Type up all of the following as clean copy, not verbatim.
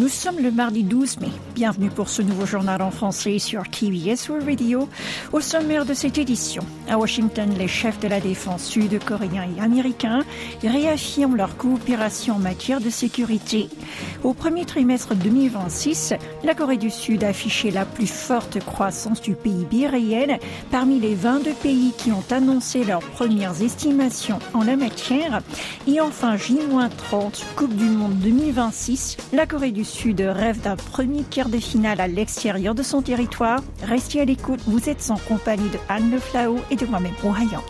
sommes le mardi 12 mai. Bienvenue pour ce nouveau journal en français sur KBS World Radio. Au sommaire de cette édition, à Washington, les chefs de la défense sud-coréens et américains réaffirment leur coopération en matière de sécurité. Au premier trimestre 2026, la Corée du Sud a affiché la plus forte croissance du PIB réel parmi les 22 pays qui ont annoncé leurs premières estimations en la matière. Et enfin, J-30, Coupe du Monde 2026, la Corée du Sud rêve d'un premier quart de finale à l'extérieur de son territoire. Restez à l'écoute, vous êtes en compagnie de Anne Le Flao et de moi-même, Oh Ha-young.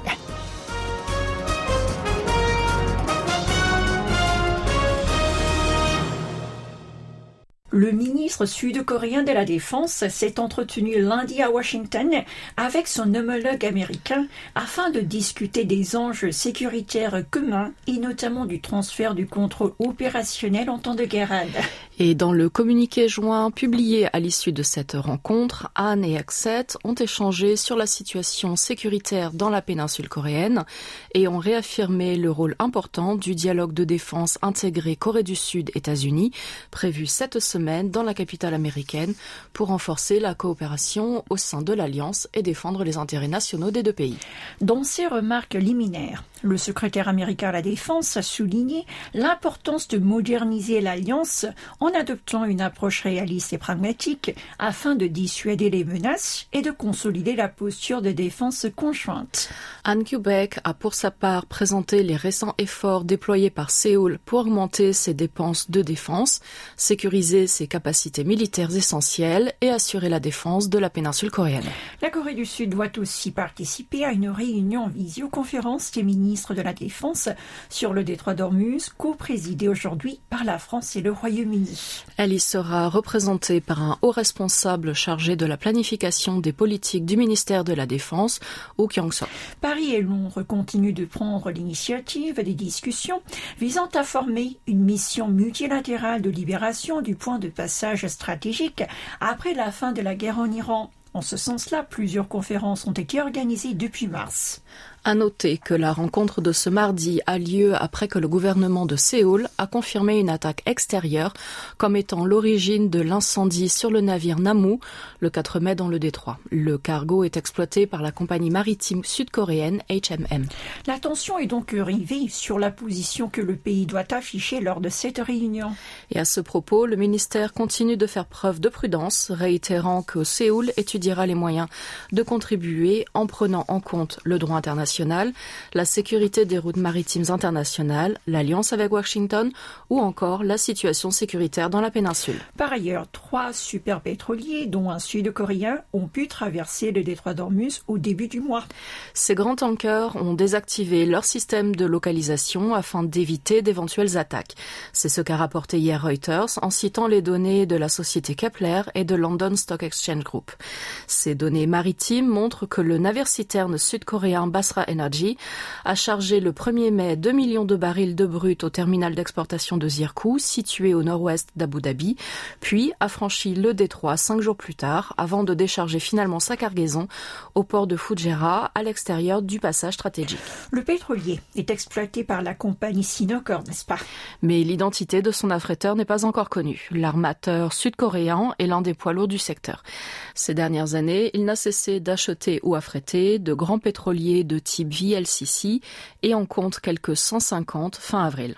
Le ministre sud-coréen de la Défense s'est entretenu lundi à Washington avec son homologue américain afin de discuter des enjeux sécuritaires communs et notamment du transfert du contrôle opérationnel en temps de guerre. Et dans le communiqué joint publié à l'issue de cette rencontre, Han et Ak-set ont échangé sur la situation sécuritaire dans la péninsule coréenne et ont réaffirmé le rôle important du dialogue de défense intégré Corée du Sud-États-Unis prévu cette semaine dans la capitale américaine pour renforcer la coopération au sein de l'Alliance et défendre les intérêts nationaux des deux pays. Dans ses remarques liminaires, le secrétaire américain à la Défense a souligné l'importance de moderniser l'Alliance en adoptant une approche réaliste et pragmatique afin de dissuader les menaces et de consolider la posture de défense conjointe. Han Kyu-baek a pour sa part présenté les récents efforts déployés par Séoul pour augmenter ses dépenses de défense, sécuriser ses capacités militaires essentielles et assurer la défense de la péninsule coréenne. La Corée du Sud doit aussi participer à une réunion en visioconférence des ministres de la Défense sur le détroit d'Ormuz, co-présidée aujourd'hui par la France et le Royaume-Uni. Elle y sera représentée par un haut responsable chargé de la planification des politiques du ministère de la Défense, Oh Kyung-sok. Paris et Londres continuent de prendre l'initiative des discussions visant à former une mission multilatérale de libération du point de passage stratégique après la fin de la guerre en Iran. En ce sens-là, plusieurs conférences ont été organisées depuis mars. À noter que la rencontre de ce mardi a lieu après que le gouvernement de Séoul a confirmé une attaque extérieure comme étant l'origine de l'incendie sur le navire Namu le 4 mai dans le détroit. Le cargo est exploité par la compagnie maritime sud-coréenne HMM. La tension est donc rivée sur la position que le pays doit afficher lors de cette réunion. Et à ce propos, le ministère continue de faire preuve de prudence, réitérant que Séoul étudiera les moyens de contribuer en prenant en compte le droit international, la sécurité des routes maritimes internationales, l'alliance avec Washington ou encore la situation sécuritaire dans la péninsule. Par ailleurs, 3 superpétroliers, dont un sud-coréen, ont pu traverser le détroit d'Ormuz au début du mois. Ces grands tankers ont désactivé leur système de localisation afin d'éviter d'éventuelles attaques. C'est ce qu'a rapporté hier Reuters en citant les données de la société Kepler et de London Stock Exchange Group. Ces données maritimes montrent que le navire-citerne sud-coréen Basra Energy a chargé le 1er mai 2 millions de barils de brut au terminal d'exportation de Zirkou, situé au nord-ouest d'Abu Dhabi, puis a franchi le détroit 5 jours plus tard, avant de décharger finalement sa cargaison au port de Fujairah, à l'extérieur du passage stratégique. Le pétrolier est exploité par la compagnie Sinokor, n'est-ce pas? Mais l'identité de son affréteur n'est pas encore connue. L'armateur sud-coréen est l'un des poids lourds du secteur. Ces dernières années, il n'a cessé d'acheter ou affréter de grands pétroliers de type VLCC et en compte quelques 150 fin avril.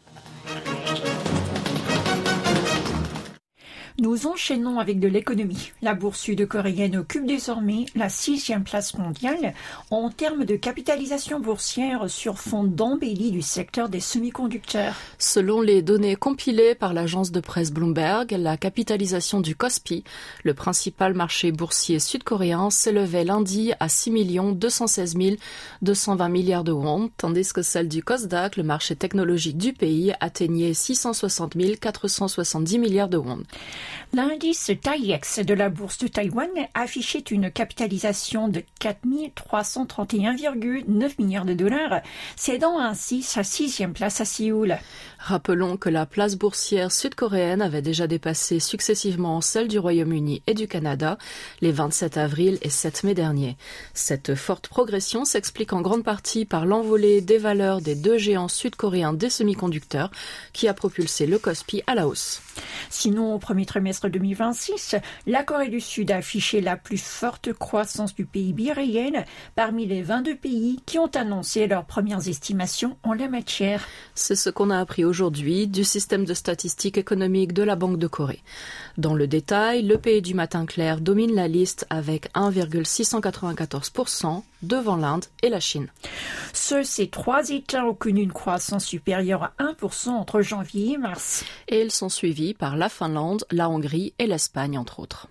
Nous enchaînons avec de l'économie. La bourse sud-coréenne occupe désormais la 6e place mondiale en termes de capitalisation boursière sur fond d'embellie du secteur des semi-conducteurs. Selon les données compilées par l'agence de presse Bloomberg, la capitalisation du Kospi, le principal marché boursier sud-coréen, s'élevait lundi à 6 216 220 milliards de won, tandis que celle du Kosdaq, le marché technologique du pays, atteignait 660 470 milliards de won. L'indice TAIEX de la bourse de Taïwan affichait une capitalisation de 4 331,9 milliards de dollars, cédant ainsi sa 6e place à Séoul. Rappelons que la place boursière sud-coréenne avait déjà dépassé successivement celle du Royaume-Uni et du Canada les 27 avril et 7 mai dernier. Cette forte progression s'explique en grande partie par l'envolée des valeurs des deux géants sud-coréens des semi-conducteurs qui a propulsé le Kospi à la hausse. Sinon, au premier trimestre 2026, la Corée du Sud a affiché la plus forte croissance du PIB réel parmi les 22 pays qui ont annoncé leurs premières estimations en la matière. C'est ce qu'on a appris aujourd'hui du système de statistiques économiques de la Banque de Corée. Dans le détail, le pays du matin clair domine la liste avec 1,694% devant l'Inde et la Chine. Seuls ces trois États ont connu une croissance supérieure à 1% entre janvier et mars. Et ils sont suivis par la Finlande, la Hongrie et l'Espagne, entre autres.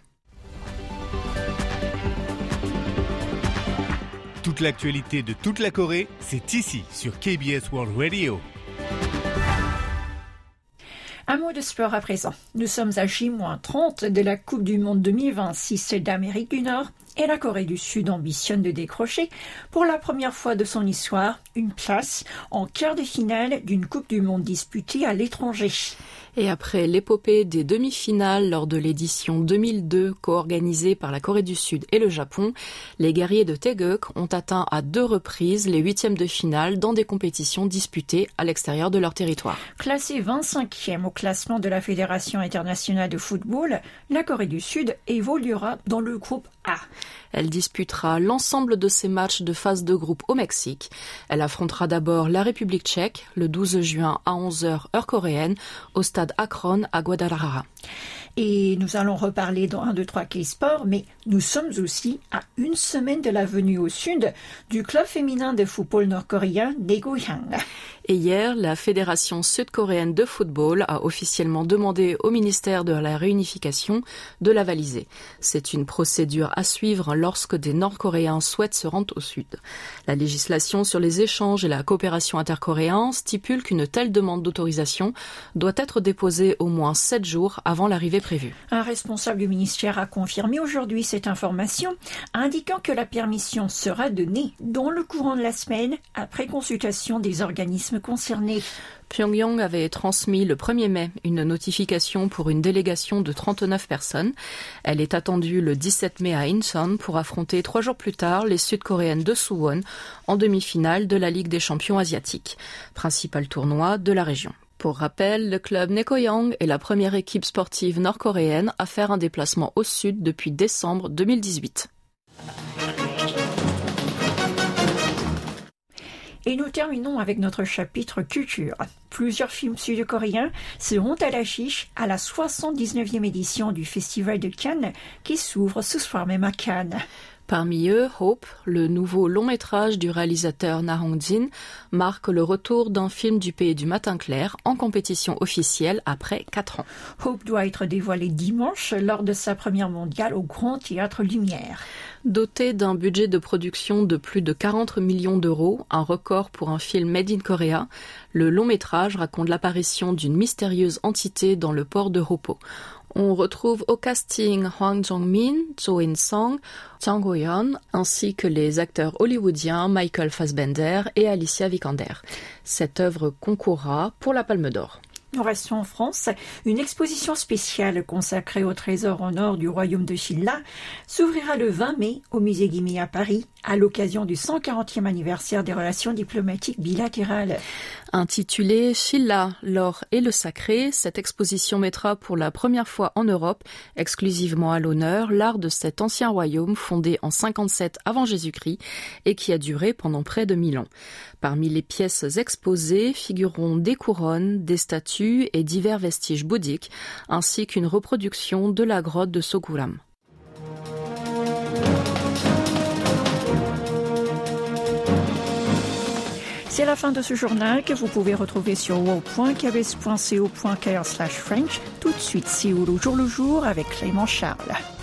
Toute l'actualité de toute la Corée, c'est ici, sur KBS World Radio. Un mot de sport à présent. Nous sommes à J-30 de la Coupe du Monde 2026 d'Amérique du Nord et la Corée du Sud ambitionne de décrocher, pour la première fois de son histoire, une place en quart de finale d'une Coupe du Monde disputée à l'étranger. Et après l'épopée des demi-finales lors de l'édition 2002 co-organisée par la Corée du Sud et le Japon, les guerriers de Taeguk ont atteint à 2 reprises les 8e de finale dans des compétitions disputées à l'extérieur de leur territoire. Classée 25e au classement de la Fédération internationale de football, la Corée du Sud évoluera dans le groupe A. Elle disputera l'ensemble de ses matchs de phase de groupe au Mexique. Elle affrontera d'abord la République tchèque le 12 juin à 11h heure coréenne au stade Akron à Guadalajara. Et nous allons reparler dans 1, 2, 3 K-Sport, mais nous sommes aussi à une semaine de la venue au Sud du club féminin de football nord-coréen Daeguhyang. Et hier, la Fédération sud-coréenne de football a officiellement demandé au ministère de la Réunification de la valiser. C'est une procédure à suivre lorsque des Nord-Coréens souhaitent se rendre au Sud. La législation sur les échanges et la coopération intercoréenne stipule qu'une telle demande d'autorisation doit être déposée au moins 7 jours avant l'arrivée prévue. Un responsable du ministère a confirmé aujourd'hui cette information, indiquant que la permission sera donnée dans le courant de la semaine après consultation des organismes concernés. Pyongyang avait transmis le 1er mai une notification pour une délégation de 39 personnes. Elle est attendue le 17 mai à Incheon pour affronter 3 jours plus tard les Sud-Coréennes de Suwon en demi-finale de la Ligue des champions asiatiques, principal tournoi de la région. Pour rappel, le club Naekoyang est la première équipe sportive nord-coréenne à faire un déplacement au sud depuis décembre 2018. Et nous terminons avec notre chapitre culture. Plusieurs films sud-coréens seront à l'affiche à la 79e édition du Festival de Cannes qui s'ouvre ce soir même à Cannes. Parmi eux, Hope, le nouveau long-métrage du réalisateur Na Hong-jin, marque le retour d'un film du pays du matin clair en compétition officielle après 4 ans. Hope doit être dévoilé dimanche lors de sa première mondiale au Grand Théâtre Lumière. Doté d'un budget de production de plus de 40 millions d'euros, un record pour un film made in Korea, le long-métrage raconte l'apparition d'une mystérieuse entité dans le port de Hopo. On retrouve au casting Hwang Jong-min, Jo In-sung, Jang Ho-yeon, ainsi que les acteurs hollywoodiens Michael Fassbender et Alicia Vikander. Cette œuvre concourra pour la Palme d'Or. Nous restons en France. Une exposition spéciale consacrée au trésor en or du royaume de Shilla s'ouvrira le 20 mai au musée Guimet à Paris à l'occasion du 140e anniversaire des relations diplomatiques bilatérales. Intitulée Shilla, l'or et le sacré, cette exposition mettra pour la première fois en Europe exclusivement à l'honneur l'art de cet ancien royaume fondé en 57 avant Jésus-Christ et qui a duré pendant près de 1000 ans. Parmi les pièces exposées figureront des couronnes, des statues et divers vestiges bouddhiques, ainsi qu'une reproduction de la grotte de Soguram. C'est la fin de ce journal que vous pouvez retrouver sur wow.kbs.co.kr/French. Tout de suite, Séoul au jour le jour avec Clément Charles.